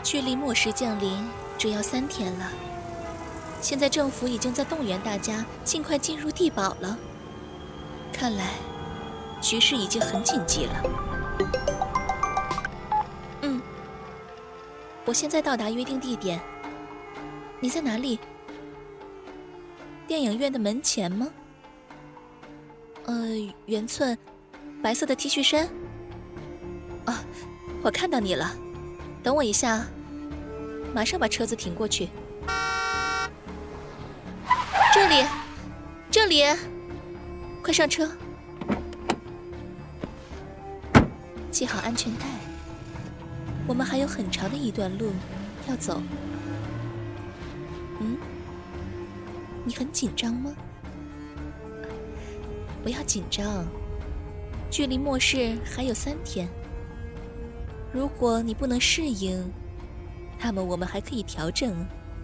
距离末世降临只要3天了，现在政府已经在动员大家尽快进入地堡了。看来，局势已经很紧急了。我现在到达约定地点。你在哪里？电影院的门前吗？圆寸，白色的 T 恤衫。啊，我看到你了。等我一下，马上把车子停过去。这里，快上车，系好安全带。我们还有很长的一段路要走。你很紧张吗？不要紧张，距离末世还有3天。如果你不能适应，那么我们还可以调整。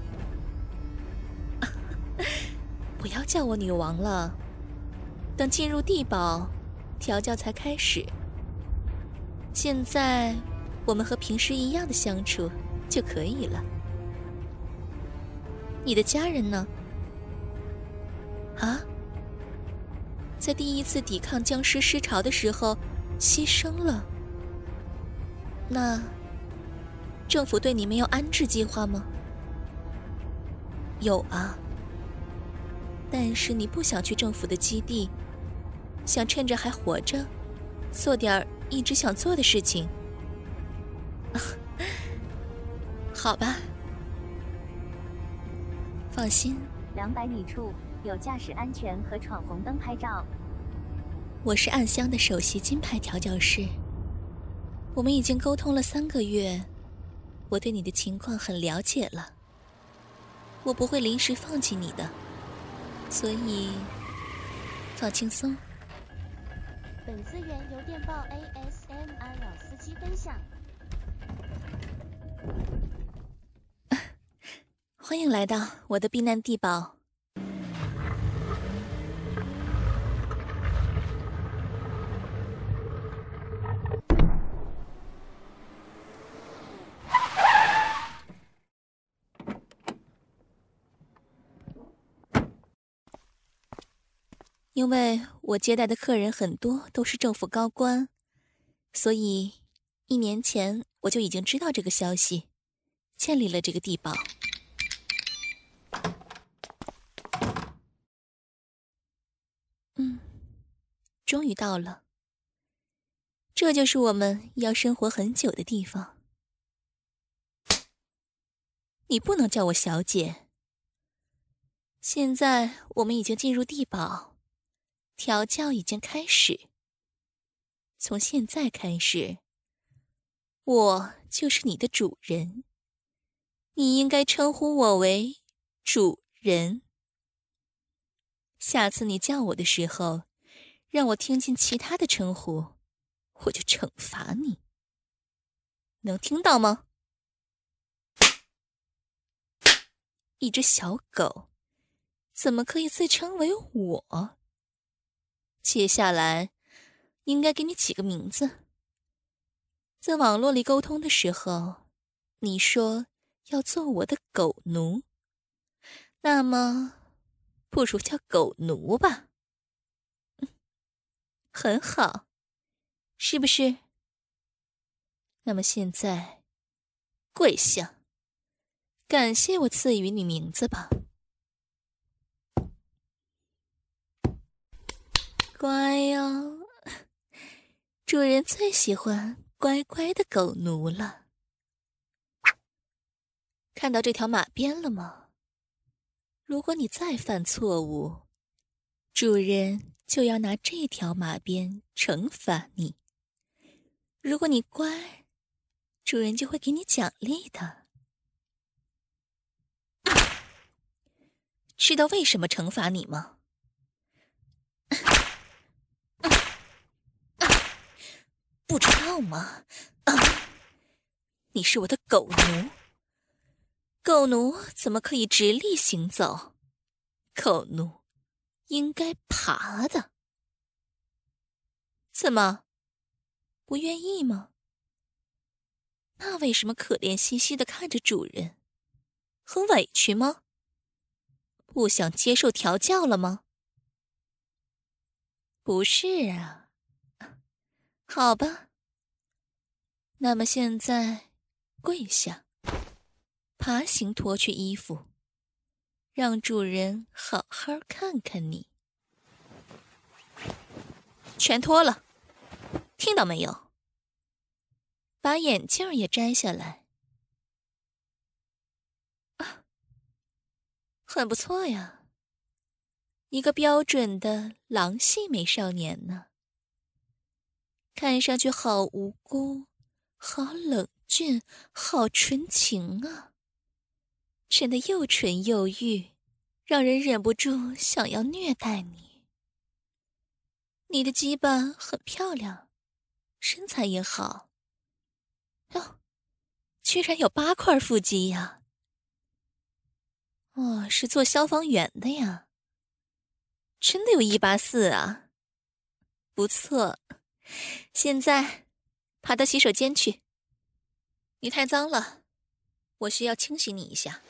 不要叫我女王了，等进入地堡，调教才开始。现在我们和平时一样的相处就可以了。你的家人呢？啊？在第一次抵抗僵尸尸潮的时候牺牲了。那政府对你们有安置计划吗？有啊，但是你不想去政府的基地，想趁着还活着做点一直想做的事情。好吧，放心 ，200米处有驾驶安全和闯红灯拍照。 我是暗香的首席金牌调教师，我们已经沟通了3个月，我对你的情况很了解了，我不会临时放弃你的，所以放轻松。 本资源由电报 ASMR 老司机分享。 欢迎来到我的避难地堡。因为我接待的客人很多都是政府高官，所以1年前我就已经知道这个消息，建立了这个地堡。终于到了，这就是我们要生活很久的地方。你不能叫我小姐。现在我们已经进入地堡，调教已经开始。从现在开始，我就是你的主人，你应该称呼我为主人。下次你叫我的时候，让我听见其他的称呼，我就惩罚你。能听到吗？一只小狗，怎么可以自称为我？接下来，应该给你起个名字。在网络里沟通的时候，你说要做我的狗奴，那么，不如叫狗奴吧。很好，是不是？那么现在，跪下，感谢我赐予你名字吧。乖哟，主人最喜欢乖乖的狗奴了。看到这条马鞭了吗？如果你再犯错误，主人就要拿这条马鞭惩罚你。如果你乖，主人就会给你奖励的。知道为什么惩罚你吗？不知道吗？你是我的狗奴。狗奴怎么可以直立行走？狗奴应该爬的。怎么，不愿意吗？ 那为什么可怜兮兮地看着主人？很委屈吗？不想接受调教了吗？不是啊。好吧，那么现在跪下，爬行脱去衣服，让主人好好看看你。全脱了，听到没有？把眼镜也摘下来。啊，很不错呀，一个标准的狼系美少年呢。看上去好无辜，好冷峻，好纯情啊，真的又纯又欲，让人忍不住想要虐待你。你的鸡巴很漂亮，身材也好。哟，居然有8块腹肌呀！哦，是做消防员的呀？真的有184啊，不错。现在爬到洗手间去，你太脏了，我需要清洗你一下。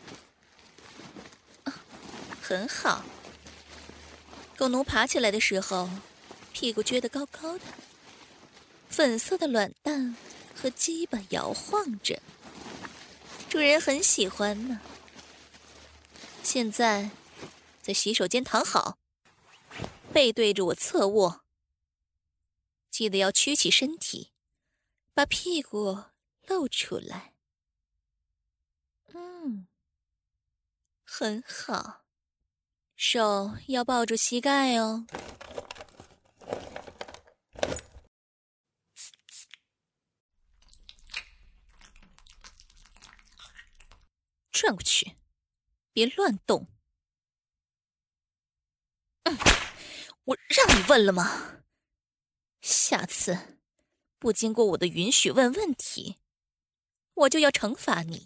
很好。狗奴爬起来的时候，屁股撅得高高的，粉色的卵蛋和鸡巴摇晃着，主人很喜欢呢。现在在洗手间躺好，背对着我侧卧，记得要屈起身体，把屁股露出来。很好，手要抱住膝盖哦。转过去，别乱动。我让你问了吗？下次不经过我的允许问问题，我就要惩罚你。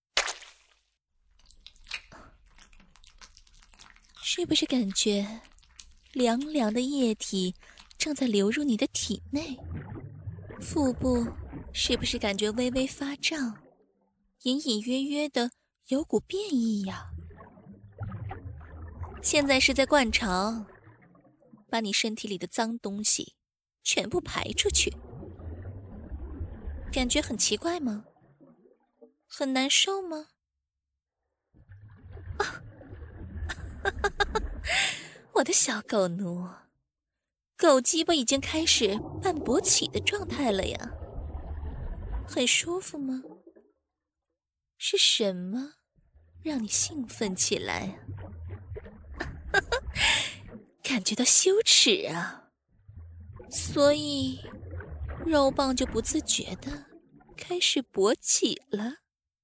是不是感觉凉凉的液体正在流入你的体内？腹部是不是感觉微微发胀，隐隐约约的有股变异呀？现在是在灌肠，把你身体里的脏东西全部排出去。感觉很奇怪吗？很难受吗？我的小狗奴，狗鸡巴已经开始半勃起的状态了呀，很舒服吗？是什么让你兴奋起来啊？感觉到羞耻啊，所以肉棒就不自觉的开始勃起了。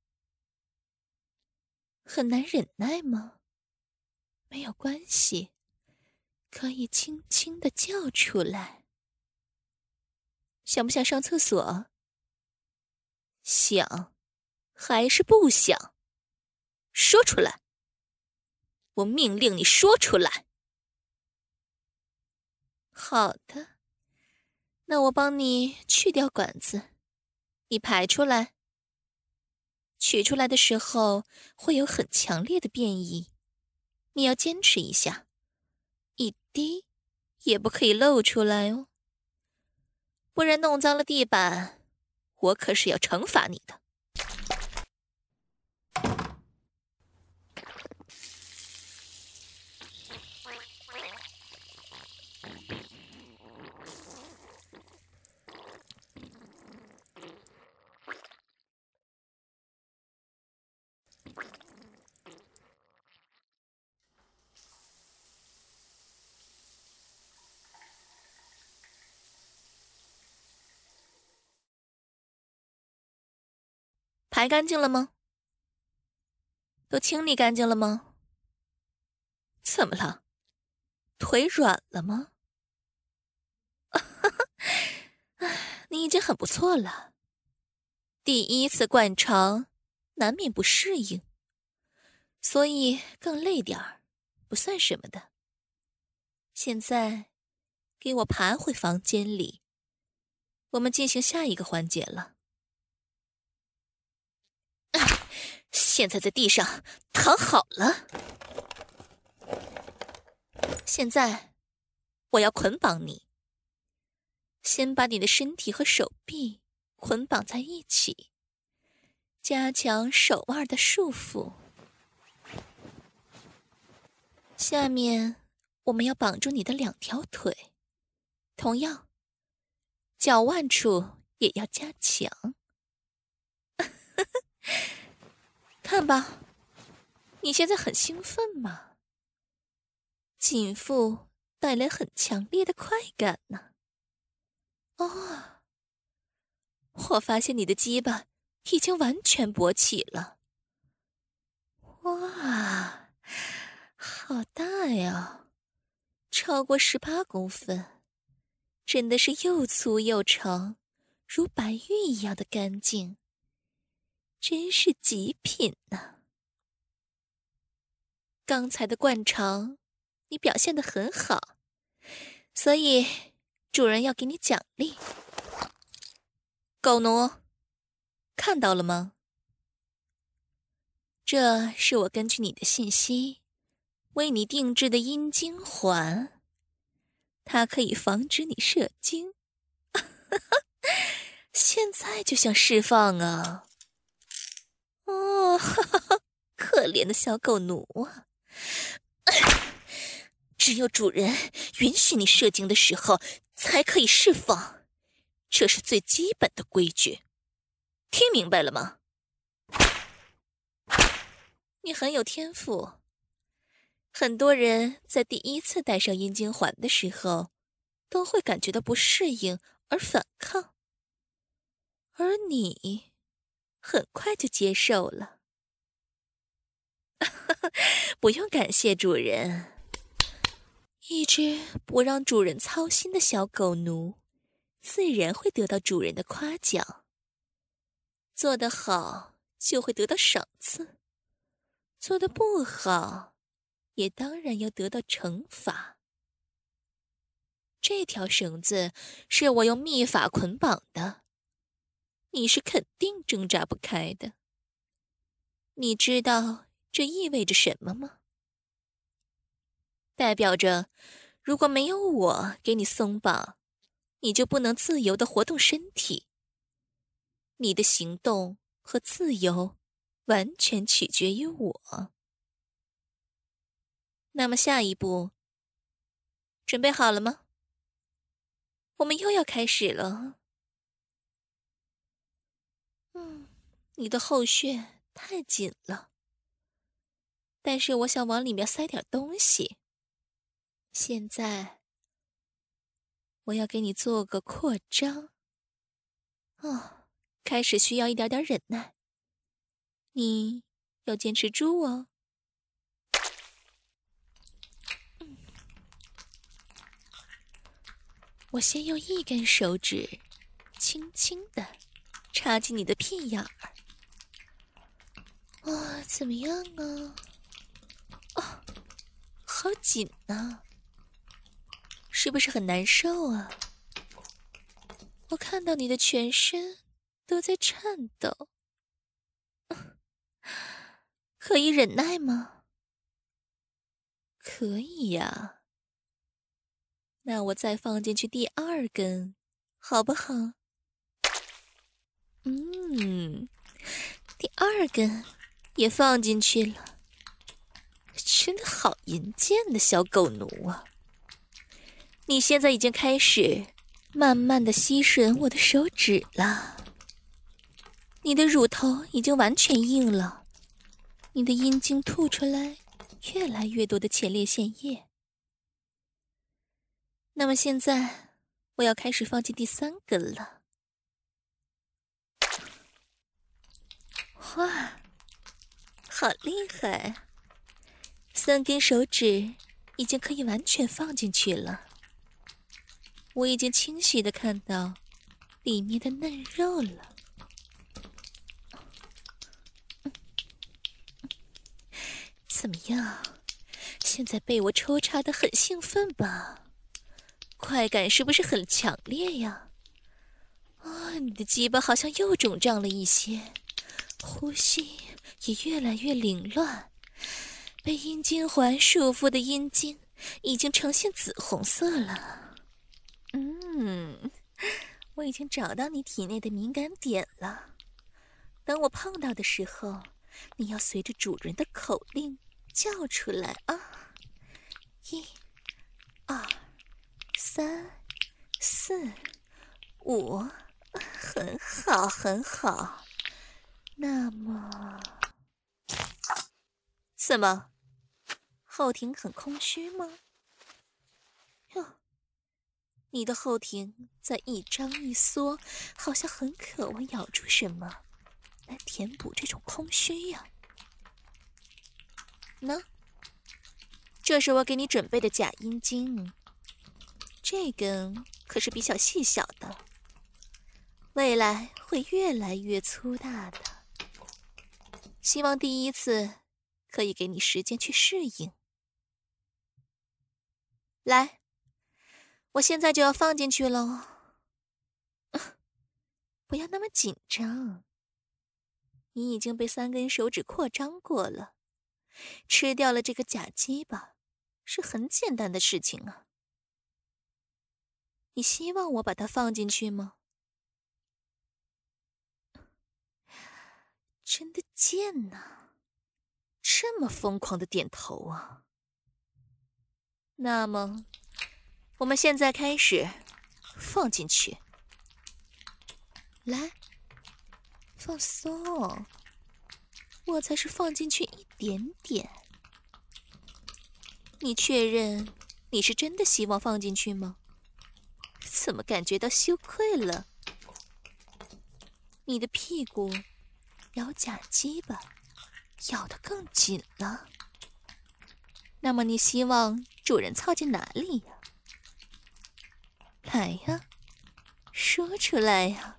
很难忍耐吗？没有关系，可以轻轻地叫出来。想不想上厕所？想还是不想？说出来，我命令你说出来。好的，那我帮你去掉管子，你排出来。取出来的时候会有很强烈的变异，你要坚持一下，一滴也不可以漏出来哦，不然弄脏了地板，我可是要惩罚你的。排干净了吗？都清理干净了吗？怎么了？腿软了吗？你已经很不错了。第一次灌肠，难免不适应，所以更累点儿，不算什么的。现在，给我爬回房间里，我们进行下一个环节了。 现在在地上躺好了。现在我要捆绑你，先把你的身体和手臂捆绑在一起，加强手腕的束缚。下面我们要绑住你的2条腿，同样脚腕处也要加强。看吧，你现在很兴奋吗？紧缚带来很强烈的快感呢。哦，我发现你的鸡巴已经完全勃起了。哇，好大呀，超过18公分，真的是又粗又长，如白玉一样的干净，真是极品呢。刚才的灌肠你表现得很好，所以主人要给你奖励。狗奴，看到了吗？这是我根据你的信息为你定制的阴茎环，它可以防止你射精。现在就想释放啊！哦，哈哈，可怜的小狗奴啊！只有主人允许你射精的时候才可以释放，这是最基本的规矩，听明白了吗？你很有天赋，很多人在第1次戴上阴茎环的时候都会感觉到不适应而反抗，而你很快就接受了。不用感谢主人，一只不让主人操心的小狗奴自然会得到主人的夸奖，做得好就会得到赏赐，做得不好也当然要得到惩罚。这条绳子是我用秘法捆绑的，你是肯定挣扎不开的。你知道这意味着什么吗？代表着如果没有我给你松绑，你就不能自由地活动身体。你的行动和自由完全取决于我。那么下一步，准备好了吗？我们又要开始了。你的后穴太紧了，但是我想往里面塞点东西。现在我要给你做个扩张。开始需要一点点忍耐，你要坚持住哦。我先用1根手指轻轻地插进你的屁眼儿。怎么样啊？好紧啊，是不是很难受啊？我看到你的全身都在颤抖，可以忍耐吗？可以呀。那我再放进去第2根，好不好？第2根也放进去了，真的好淫贱的小狗奴啊！你现在已经开始慢慢的吸吮我的手指了，你的乳头已经完全硬了，你的阴茎吐出来越来越多的前列腺液。那么现在我要开始放进第3根了。哇，好厉害！3根手指已经可以完全放进去了，我已经清晰地看到里面的嫩肉了。怎么样？现在被我抽插得很兴奋吧？快感是不是很强烈呀？你的鸡巴好像又肿胀了一些，呼吸也越来越凌乱，被阴茎环束缚的阴茎已经呈现紫红色了。我已经找到你体内的敏感点了。等我碰到的时候，你要随着主人的口令叫出来啊！1、2、3、4、5，很好，很好。那么，怎么，后庭很空虚吗？哟，你的后庭在一张一缩，好像很渴望咬住什么，来填补这种空虚呀。喏，这是我给你准备的假阴茎，这根可是比较细小的，未来会越来越粗大的。希望第一次可以给你时间去适应。来，我现在就要放进去喽。不要那么紧张，你已经被3根手指扩张过了，吃掉了这个假鸡巴是很简单的事情啊。你希望我把它放进去吗？真的贱呐，这么疯狂的点头啊。那么，我们现在开始放进去。来，放松，我才是放进去一点点。你确认你是真的希望放进去吗？怎么感觉到羞愧了？你的屁股咬假鸡巴，咬得更紧了。那么你希望主人操进哪里呀？来呀，说出来呀。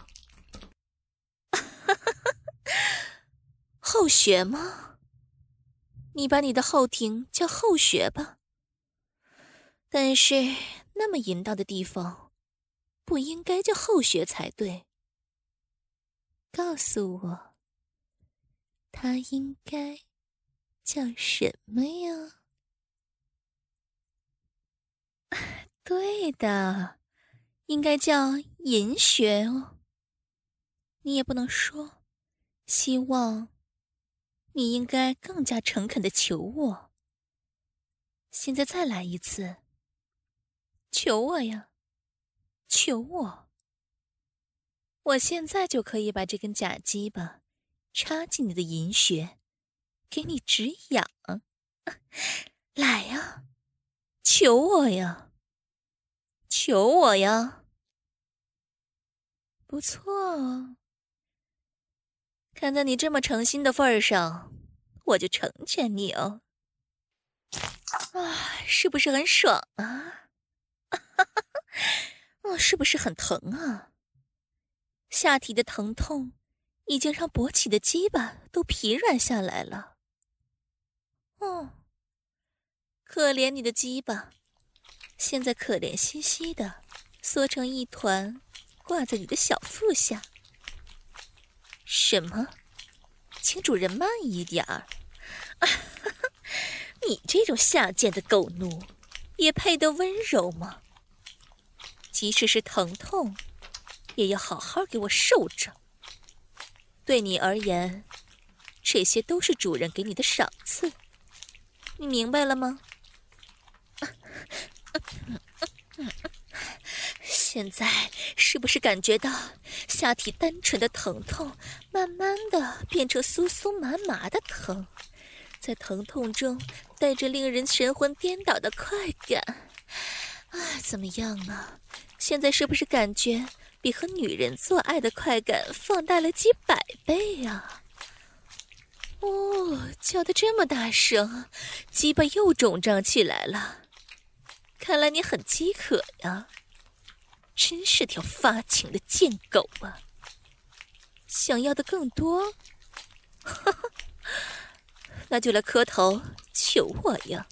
后穴吗？你把你的后庭叫后穴吧。但是那么淫荡的地方，不应该叫后穴才对。告诉我，它应该叫什么呀？对的，应该叫淫穴哦。你也不能说，希望你应该更加诚恳地求我。现在再来一次，求我呀，求我。我现在就可以把这根假鸡巴插进你的淫穴，给你止痒。来呀，求我呀，求我呀。不错哦，看在你这么诚心的份儿上，我就成全你哦。是不是很爽啊？是不是很疼啊？下体的疼痛已经让勃起的鸡巴都疲软下来了。可怜你的鸡巴，现在可怜兮兮的缩成一团，挂在你的小腹下。什么？请主人慢一点儿。你这种下贱的狗奴，也配得温柔吗？即使是疼痛，也要好好给我受着。对你而言，这些都是主人给你的赏赐，你明白了吗？现在是不是感觉到下体单纯的疼痛，慢慢的变成酥酥麻麻的疼，在疼痛中带着令人神魂颠倒的快感？怎么样啊？现在是不是感觉比和女人做爱的快感放大了几百倍啊？叫得这么大声，鸡巴又肿胀起来了。看来你很饥渴呀，真是条发情的贱狗啊！想要的更多？那就来磕头求我呀！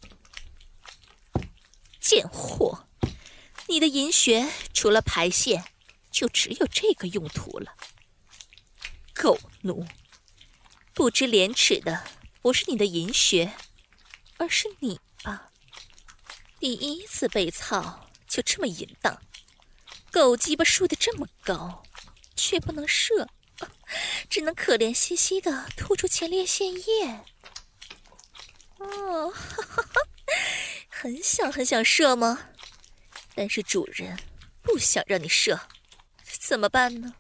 贱货，你的淫穴除了排泄，就只有这个用途了。狗奴， 不知廉耻的不是你的银穴，而是你吧？第一次被操就这么淫荡，狗鸡巴竖得这么高，却不能射，只能可怜兮兮的吐出前列腺液。哦，哈哈哈，很想射吗？但是主人不想让你射，怎么办呢？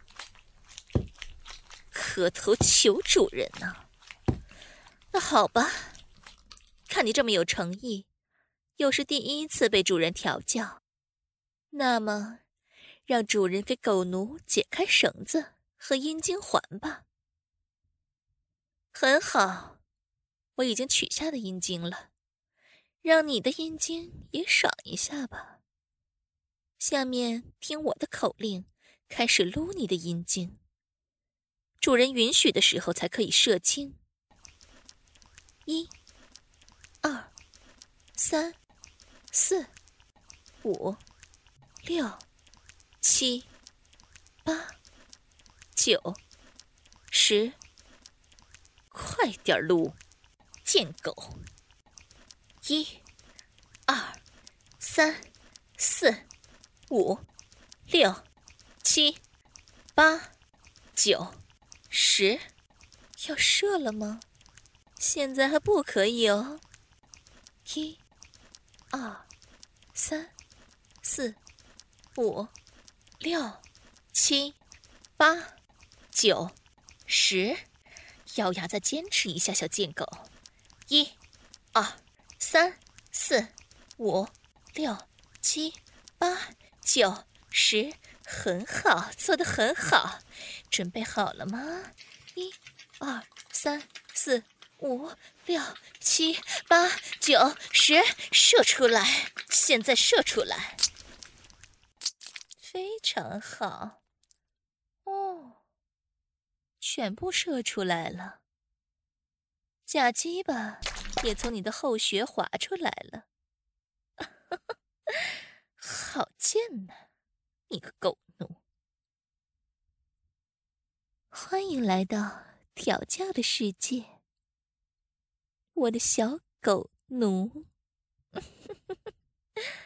磕头求主人呢？那好吧，看你这么有诚意，又是第一次被主人调教，那么让主人给狗奴解开绳子和阴茎环吧。很好，我已经取下的阴茎了，让你的阴茎也爽一下吧。下面听我的口令，开始撸你的阴茎。主人允许的时候才可以射精。1、2、3、4、5、6、7、8、9、10，快点撸，贱狗！1、2、3、4、5、6、7、8、9、10，要射了吗？现在还不可以哦。1、2、3、4、5、6、7、8、9、10，咬牙再坚持一下，小贱狗。1、2、3、4、5、6、7、8、9、10，很好，做得很好。准备好了吗？1、2、3、4、5、6、7、8、9、10，射出来！现在射出来！非常好。哦，全部射出来了。假鸡巴也从你的后穴滑出来了。好贱呐，你个狗奴！欢迎来到调教的世界，我的小狗奴。